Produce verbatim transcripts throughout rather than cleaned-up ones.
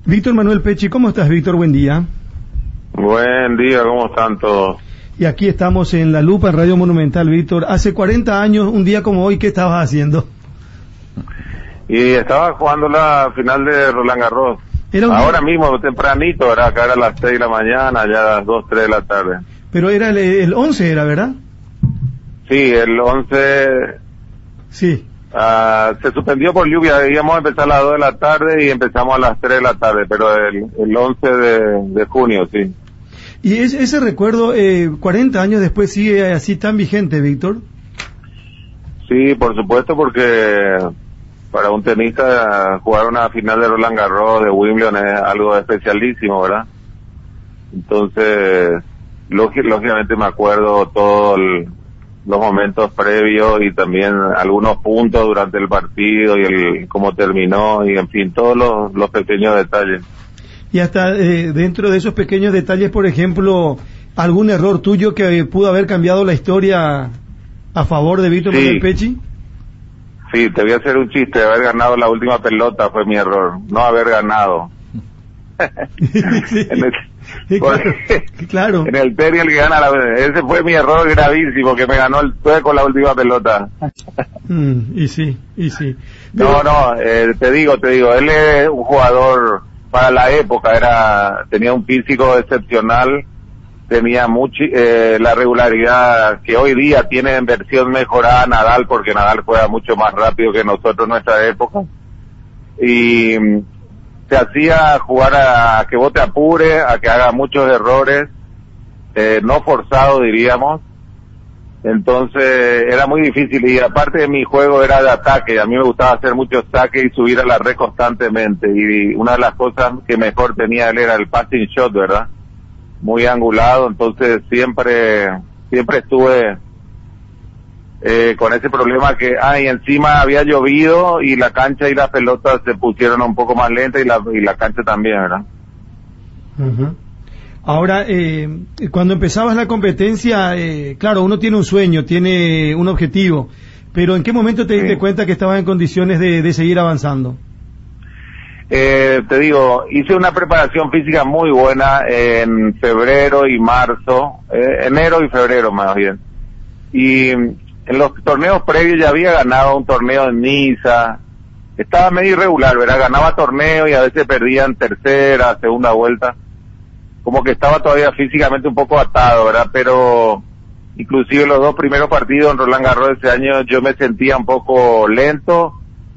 Víctor Manuel Pecci, ¿cómo estás, Víctor? Buen día. Buen día, ¿cómo están todos? Y aquí estamos en La Lupa, en Radio Monumental, Víctor. Hace cuarenta años, un día como hoy, ¿qué estabas haciendo? Y estaba jugando la final de Roland Garros. Era un Ahora día... mismo, tempranito, ¿verdad? Acá era a las seis de la mañana, ya a las dos, tres de la tarde. Pero era el, el once, ¿era, verdad? Sí, el once... Sí. Uh, se suspendió por lluvia, íbamos a empezar a las dos de la tarde y empezamos a las tres de la tarde, pero el, el once de, de junio, sí. ¿Y ese, ese recuerdo, eh, cuarenta años después, sigue así tan vigente, Víctor? Sí, por supuesto, porque para un tenista jugar una final de Roland Garros, de Wimbledon, es algo especialísimo, ¿verdad? Entonces, lógi- lógicamente me acuerdo todos los momentos previos y también algunos puntos durante el partido y el cómo terminó y, en fin, todos los, los pequeños detalles. Y hasta eh, dentro de esos pequeños detalles, por ejemplo, algún error tuyo que pudo haber cambiado la historia a favor de Víctor Sí. Manuel Pecci. Sí, te voy a hacer un chiste. Haber ganado la última pelota fue mi error, no haber ganado. Sí. en el, Sí, claro, claro. En el tenis el que gana la, ese fue mi error gravísimo, que me ganó el sueco la última pelota. Mm, y sí, y sí. No, no, eh, te digo, te digo, él es un jugador para la época, era tenía un físico excepcional, tenía mucho, eh, la regularidad que hoy día tiene en versión mejorada Nadal, porque Nadal juega mucho más rápido que nosotros en nuestra época. Y se hacía jugar a, a que vos te apure, a que haga muchos errores, eh, no forzado diríamos. Entonces era muy difícil, y aparte de mi juego era de ataque, a mí me gustaba hacer muchos saques y subir a la red constantemente, y una de las cosas que mejor tenía él era el passing shot, ¿verdad? Muy angulado, entonces siempre, siempre estuve eh, con ese problema que, ah, y encima había llovido y la cancha y las pelotas se pusieron un poco más lentas y la, y la cancha también, ¿verdad? Uh-huh. Ahora, eh, cuando empezabas la competencia, eh, claro, uno tiene un sueño, tiene un objetivo, pero ¿en qué momento te diste Sí. cuenta que estabas en condiciones de, de seguir avanzando? Eh, te digo, hice una preparación física muy buena en febrero y marzo, eh, enero y febrero más bien. Y en los torneos previos ya había ganado un torneo en Niza, estaba medio irregular, ¿verdad? Ganaba torneos y a veces perdía en tercera, segunda vuelta, como que estaba todavía físicamente un poco atado, ¿verdad? Pero inclusive los dos primeros partidos en Roland Garros ese año yo me sentía un poco lento,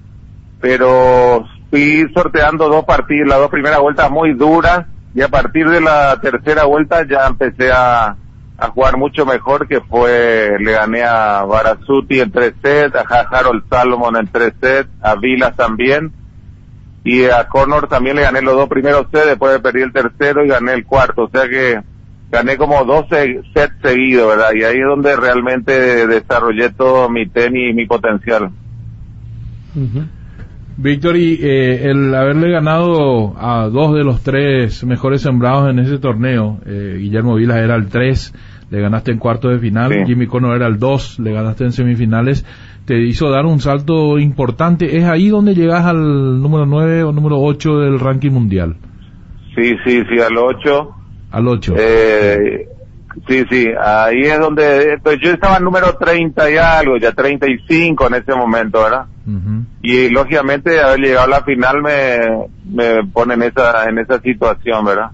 pero fui sorteando dos partidos, las dos primeras vueltas muy duras, y a partir de la tercera vuelta ya empecé a, a jugar mucho mejor, que fue, le gané a Barasuti en tres sets, a Harold Salomon en tres sets, a Vilas también, y a Connor también le gané los dos primeros sets, después perdí el tercero y gané el cuarto, o sea que gané como doce sets seguidos, ¿verdad? Y ahí es donde realmente desarrollé todo mi tenis y mi potencial. Uh-huh. Víctor, y eh, el haberle ganado a dos de los tres mejores sembrados en ese torneo, eh, Guillermo Vilas era el tres, le ganaste en cuartos de final, Sí. Jimmy Connor era el dos, le ganaste en semifinales, te hizo dar un salto importante. ¿Es ahí donde llegas al número nueve o número ocho del ranking mundial? Sí, sí, sí, al ocho. Al ocho. Eh, sí, sí, ahí es donde, pues yo estaba en número treinta y algo, ya treinta y cinco en ese momento, ¿verdad? Uh-huh. Y lógicamente haber llegado a la final me, me pone en esa, en esa situación, ¿verdad?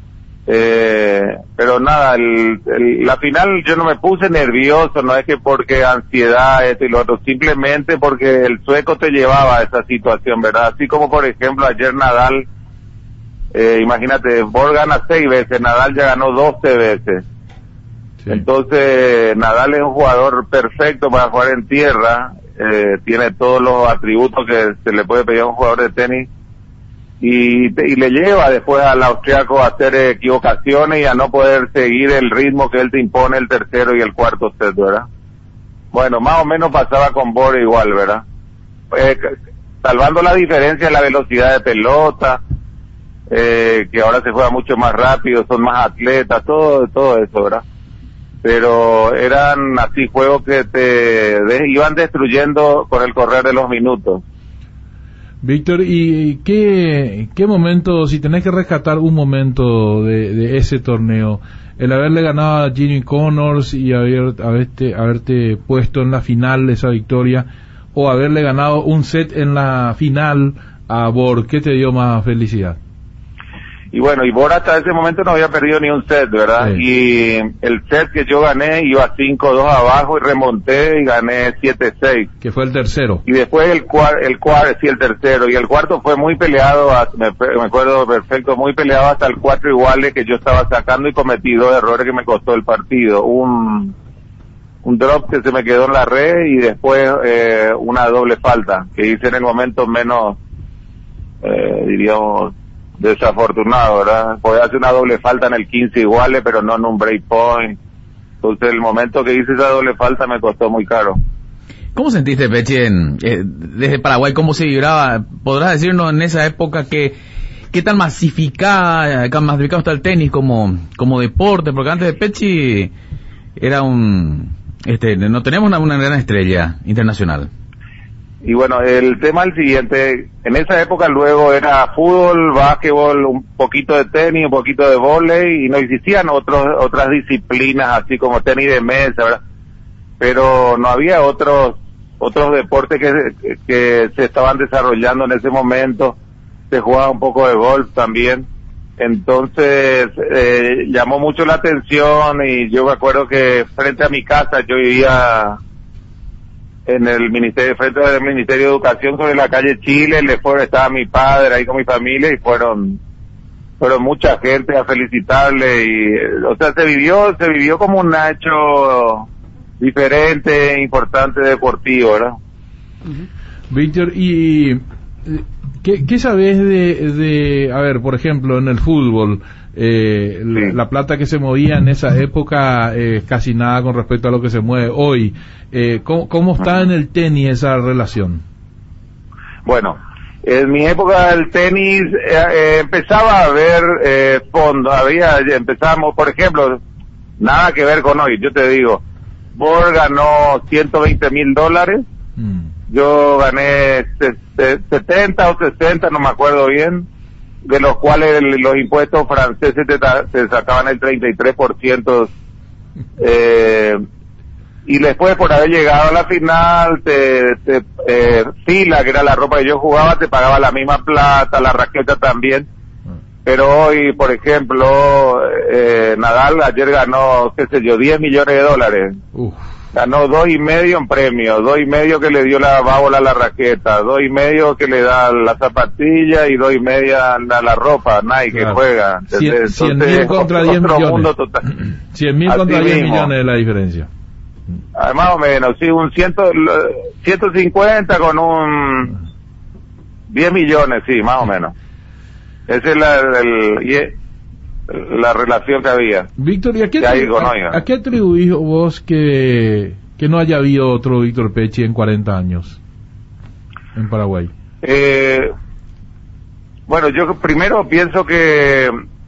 Eh, pero nada, el, el, la final yo no me puse nervioso, no es que porque ansiedad, esto y lo otro, simplemente porque el sueco te llevaba a esa situación, ¿verdad? Así como por ejemplo ayer Nadal, eh, imagínate, vos ganas seis veces, Nadal ya ganó doce veces. Sí. Entonces Nadal es un jugador perfecto para jugar en tierra, eh, tiene todos los atributos que se le puede pedir a un jugador de tenis, y, y le lleva después al austriaco a hacer equivocaciones y a no poder seguir el ritmo que él te impone el tercero y el cuarto set, ¿verdad? Bueno, más o menos pasaba con Bora igual, ¿verdad? Eh, salvando la diferencia en la velocidad de pelota, eh, que ahora se juega mucho más rápido, son más atletas, todo, todo eso, ¿verdad? Pero eran así juegos que te de, iban destruyendo con el correr de los minutos. Víctor, ¿y qué, qué momento, si tenés que rescatar un momento de, de ese torneo, el haberle ganado a Jimmy Connors y haber, haberte, haberte puesto en la final de esa victoria, o haberle ganado un set en la final a Borg, ¿qué te dio más felicidad? Y bueno, y Borg hasta ese momento no había perdido ni un set, ¿verdad? Sí. Y el set que yo gané iba cinco dos abajo y remonté y gané siete seis. Que fue el tercero. Y después el cuarto, el cuarto, sí, el tercero. Y el cuarto fue muy peleado, me, me acuerdo perfecto, muy peleado hasta el cuatro iguales que yo estaba sacando y cometí dos errores que me costó el partido. Un, un drop que se me quedó en la red y después eh, una doble falta que hice en el momento menos, eh, diríamos, desafortunado, ¿verdad? Podía hacer una doble falta en el quince iguales, pero no en un break point. Entonces el momento que hice esa doble falta me costó muy caro. ¿Cómo sentiste, Peche, en, eh, desde Paraguay, cómo se vibraba? ¿Podrás decirnos en esa época que qué tan masificada, tan masificado está el tenis como como deporte? Porque antes de Peche era un, este, no tenemos una, una gran estrella internacional. Y bueno, el tema es el siguiente, en esa época luego era fútbol, básquetbol, un poquito de tenis, un poquito de vóley, y no existían otros otras disciplinas así como tenis de mesa, ¿verdad? Pero no había otros otros deportes que, que se estaban desarrollando en ese momento, se jugaba un poco de golf también, entonces eh, llamó mucho la atención y yo me acuerdo que frente a mi casa yo vivía en el ministerio, frente al Ministerio de Educación sobre la calle Chile, le fueron, estaba mi padre ahí con mi familia y fueron, fueron mucha gente a felicitarle y, o sea, se vivió, se vivió como un hecho diferente, importante, deportivo, ¿verdad? Víctor, y ¿qué, qué sabés de, de, a ver, por ejemplo, en el fútbol, eh, sí. la, la plata que se movía en esa época, eh, casi nada con respecto a lo que se mueve hoy? Eh, ¿cómo, ¿Cómo está en el tenis esa relación? Bueno, en mi época del tenis eh, eh, empezaba a haber eh, fondos, había, empezamos, por ejemplo, nada que ver con hoy, yo te digo, Borg ganó ciento veinte mil dólares, mm. yo gané setenta o sesenta, no me acuerdo bien, de los cuales los impuestos franceses te, te sacaban el treinta y tres por ciento, eh, y después por haber llegado a la final, te, te eh, Fila, que era la ropa que yo jugaba, te pagaba la misma plata, la raqueta también, pero hoy, por ejemplo, eh, Nadal ayer ganó, qué sé yo, diez millones de dólares. Uf. Ganó dos y medio en premios, dos y medio que le dio la bábola a la raqueta, dos y medio que le da la zapatilla y dos y media la, la ropa, Nike, claro, que juega. Cien mil contra diez millones. Cien mil contra diez millones es la diferencia. Ah, más o menos, sí, un ciento, ciento cincuenta con un diez millones, sí, más o menos. Esa es la, el, la relación que había. Víctor, ¿y a qué, atribu a, a qué atribuís vos que, que no haya habido otro Víctor Pechi en cuarenta años en Paraguay? Eh, bueno, yo primero pienso que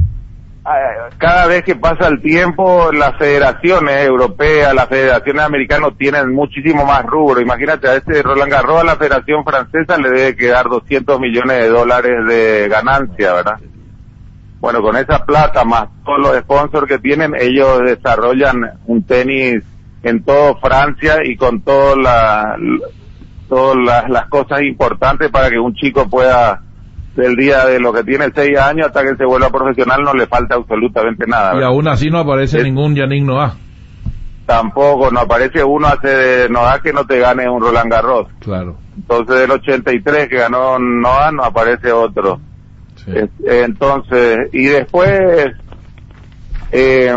cada vez que pasa el tiempo, las federaciones europeas, las federaciones americanas tienen muchísimo más rubro. Imagínate, a este Roland Garros, a la Federación Francesa le debe quedar doscientos millones de dólares de ganancia, ¿verdad? Bueno, con esa plata más todos los sponsors que tienen, ellos desarrollan un tenis en todo Francia y con todas la, todas las, las cosas importantes para que un chico pueda, del día de lo que tiene seis años hasta que se vuelva profesional, no le falta absolutamente nada, ¿verdad? Y aún así no aparece es, ningún Yannick Noah. Tampoco, no aparece uno hace de Noah que no te gane un Roland Garros. Claro. Entonces del ochenta y tres que ganó Noah no aparece otro. Sí. Es, entonces, y después, eh,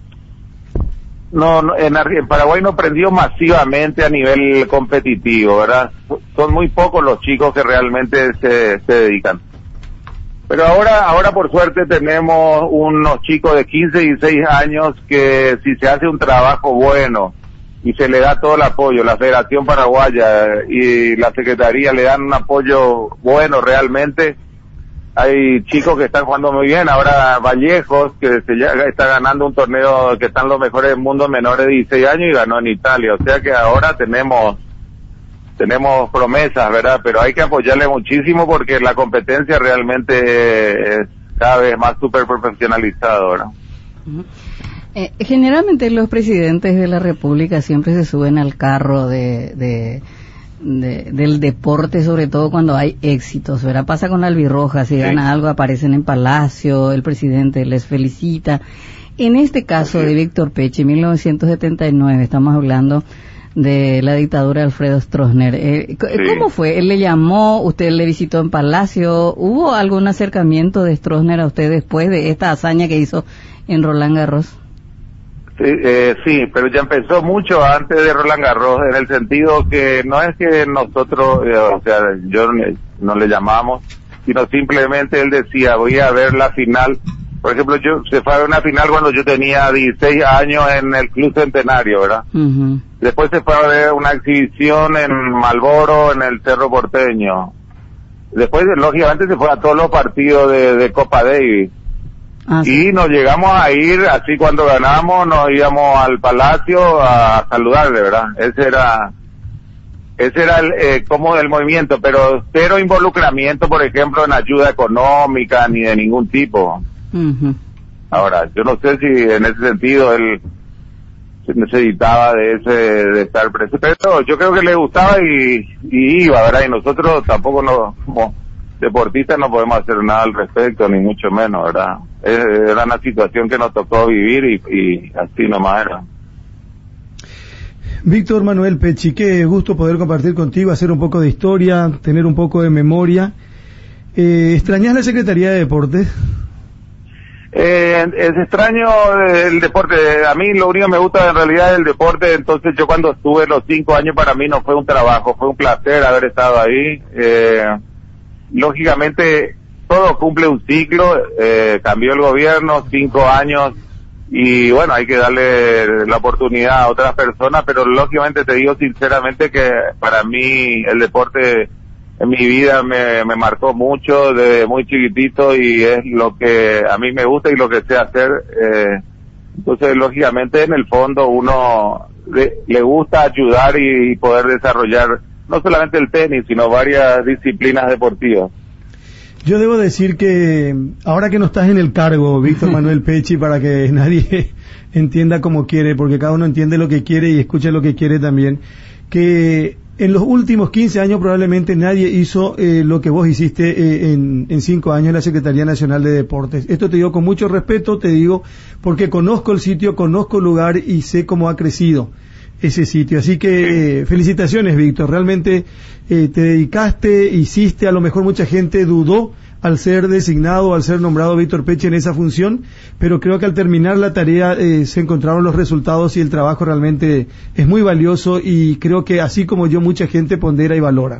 no, no en, en Paraguay no aprendió masivamente a nivel competitivo, ¿verdad? Son muy pocos los chicos que realmente se, se dedican. Pero ahora, ahora por suerte tenemos unos chicos de quince y dieciséis años que si se hace un trabajo bueno y se le da todo el apoyo, la Federación Paraguaya y la Secretaría le dan un apoyo bueno realmente, hay chicos que están jugando muy bien. Ahora Vallejos, que se ya está ganando un torneo que están los mejores del mundo menores de dieciséis años y ganó en Italia. O sea que ahora tenemos tenemos promesas, ¿verdad? Pero hay que apoyarle muchísimo porque la competencia realmente es cada vez más súper profesionalizada, ¿verdad? Uh-huh. Eh, generalmente los presidentes de la República siempre se suben al carro de, de, de del deporte, sobre todo cuando hay éxitos, ¿verdad? Pasa con la Albirroja, si sí. gana algo aparecen en Palacio, el presidente les felicita. En este caso sí. de Víctor Pecci, mil novecientos setenta y nueve, estamos hablando de la dictadura de Alfredo Stroessner. Eh, ¿Cómo sí. fue? ¿Él le llamó? ¿Usted le visitó en Palacio? ¿Hubo algún acercamiento de Stroessner a usted después de esta hazaña que hizo en Roland Garros? Sí, eh, sí, pero ya empezó mucho antes de Roland Garros, en el sentido que no es que nosotros, eh, o sea, yo no le llamamos, sino simplemente él decía, voy a ver la final. Por ejemplo, yo se fue a ver una final cuando yo tenía dieciséis años en el Club Centenario, ¿verdad? Uh-huh. Después se fue a ver una exhibición en Marlboro, en el Cerro Porteño. Después, lógicamente, se fue a todos los partidos de, de Copa Davis. Ah, sí. Y nos llegamos a ir, así cuando ganamos, nos íbamos al Palacio a saludarle, ¿verdad? Ese era, ese era el, eh, como el movimiento, pero cero involucramiento, por ejemplo, en ayuda económica, ni de ningún tipo. Uh-huh. Ahora, yo no sé si en ese sentido él necesitaba de ese, de estar presente, pero yo creo que le gustaba y, y iba, ¿verdad? Y nosotros tampoco nos, como deportistas no podemos hacer nada al respecto, ni mucho menos, ¿verdad? Era una situación que nos tocó vivir y, y así nomás era. Víctor Manuel Pecci, qué gusto poder compartir contigo, hacer un poco de historia, tener un poco de memoria. Eh, ¿Extrañas la Secretaría de Deportes? Eh, es extraño el deporte. A mí lo único que me gusta en realidad es el deporte. Entonces yo cuando estuve los cinco años, para mí no fue un trabajo, fue un placer haber estado ahí. Eh, lógicamente todo cumple un ciclo, eh, cambió el gobierno, cinco años, y bueno, hay que darle la oportunidad a otras personas, pero lógicamente te digo sinceramente que para mí el deporte en mi vida me, me marcó mucho desde muy chiquitito y es lo que a mí me gusta y lo que sé hacer. Eh, entonces, lógicamente, en el fondo uno le, le gusta ayudar y, y poder desarrollar no solamente el tenis, sino varias disciplinas deportivas. Yo debo decir que ahora que no estás en el cargo, Víctor Manuel Pecci, para que nadie entienda como quiere, porque cada uno entiende lo que quiere y escucha lo que quiere también, que en los últimos quince años probablemente nadie hizo eh, lo que vos hiciste eh, en, en cinco años en la Secretaría Nacional de Deportes. Esto te digo con mucho respeto, te digo porque conozco el sitio, conozco el lugar y sé cómo ha crecido ese sitio. Así que eh, felicitaciones, Víctor. Realmente eh, te dedicaste, hiciste, a lo mejor mucha gente dudó al ser designado, al ser nombrado Víctor Pecci en esa función, pero creo que al terminar la tarea eh, se encontraron los resultados y el trabajo realmente es muy valioso y creo que así como yo mucha gente pondera y valora.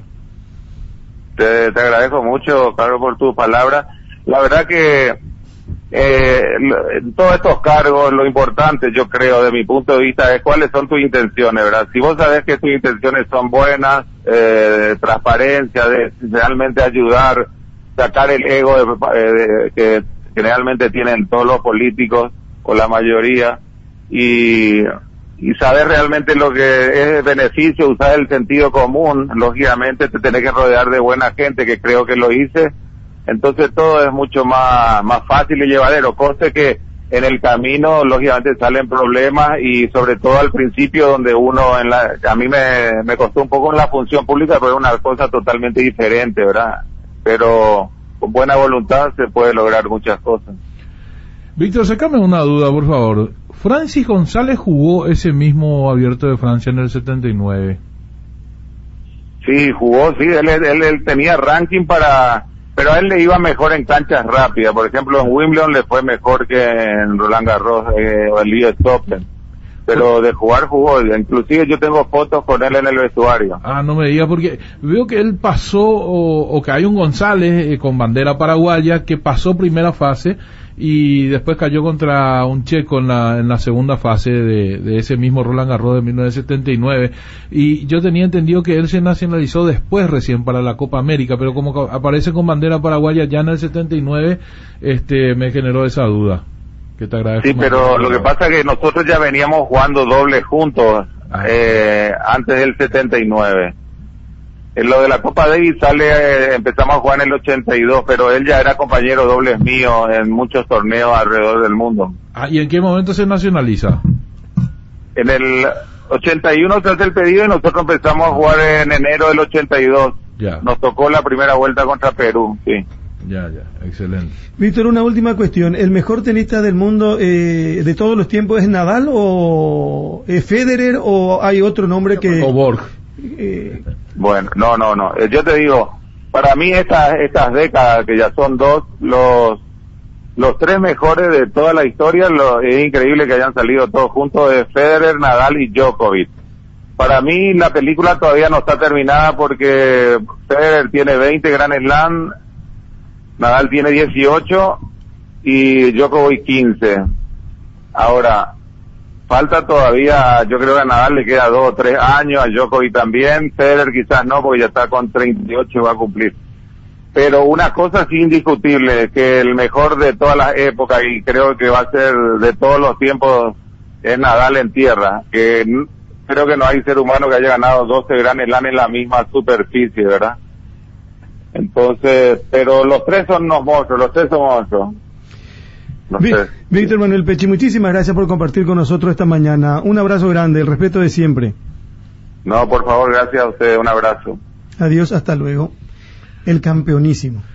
Te, te agradezco mucho, Carlos, por tu palabra. La verdad que eh, en todos estos cargos lo importante, yo creo, de mi punto de vista, es cuáles son tus intenciones, ¿verdad? Si vos sabés que tus intenciones son buenas, eh, de transparencia, de realmente ayudar, sacar el ego de, de, que generalmente tienen todos los políticos o la mayoría y, y saber realmente lo que es beneficio, usar el sentido común, lógicamente te tenés que rodear de buena gente, que creo que lo hice, entonces todo es mucho más, más fácil y llevadero, cosa que en el camino lógicamente salen problemas y sobre todo al principio donde uno en la, a mí me, me costó un poco en la función pública, pero es una cosa totalmente diferente, ¿verdad? Pero con buena voluntad se puede lograr muchas cosas. Víctor, sacame una duda, por favor. Francis González jugó ese mismo Abierto de Francia en el setenta y nueve. Sí, jugó, sí, él, él, él tenía ranking para, pero a él le iba mejor en canchas rápidas. Por ejemplo, en Wimbledon le fue mejor que en Roland Garros eh, o el U S Open. Pero de jugar jugó, inclusive yo tengo fotos con él en el vestuario. Ah, no me diga, porque veo que él pasó, o, o que hay un González eh, con bandera paraguaya que pasó primera fase y después cayó contra un checo en la, en la segunda fase de, de ese mismo Roland Garros de mil novecientos setenta y nueve, y yo tenía entendido que él se nacionalizó después recién para la Copa América, pero como aparece con bandera paraguaya ya en el setenta y nueve, este, me generó esa duda. Que te agradezco. Sí, pero lo que pasa es que nosotros ya veníamos jugando doble juntos ah. eh, antes del setenta y nueve. En lo de la Copa Davis sale, eh, empezamos a jugar en el ochenta y dos, pero él ya era compañero dobles mío en muchos torneos alrededor del mundo. Ah, ¿y en qué momento se nacionaliza? En el ochenta y uno se hace el pedido y nosotros empezamos a jugar en enero del ochenta y dos. Ya. Nos tocó la primera vuelta contra Perú, sí. Ya, ya, excelente. Víctor, una última cuestión. ¿El mejor tenista del mundo eh, de todos los tiempos es Nadal o es Federer o hay otro nombre que... O Borg. Eh, Bueno, no, no, no. Eh, Yo te digo, para mí estas estas décadas, que ya son dos, los los tres mejores de toda la historia, lo, es increíble que hayan salido todos juntos, de Federer, Nadal y Djokovic. Para mí la película todavía no está terminada porque Federer tiene veinte Grand Slam, Nadal tiene dieciocho y Djokovic quince. Ahora, falta todavía, yo creo que a Nadal le queda dos o tres años, a Djokovic también, Federer quizás no, porque ya está con treinta y ocho y va a cumplir. Pero una cosa sí indiscutible, que el mejor de todas las épocas, y creo que va a ser de todos los tiempos, es Nadal en tierra, que n- creo que no hay ser humano que haya ganado doce Grand Slam en la misma superficie, ¿verdad? Entonces, pero los tres son unos monstruos, los tres son monstruos. No Vi- sé. Víctor Manuel Pecci, muchísimas gracias por compartir con nosotros esta mañana. Un abrazo grande, el respeto de siempre. No, por favor, gracias a ustedes, un abrazo. Adiós, hasta luego. El campeonísimo.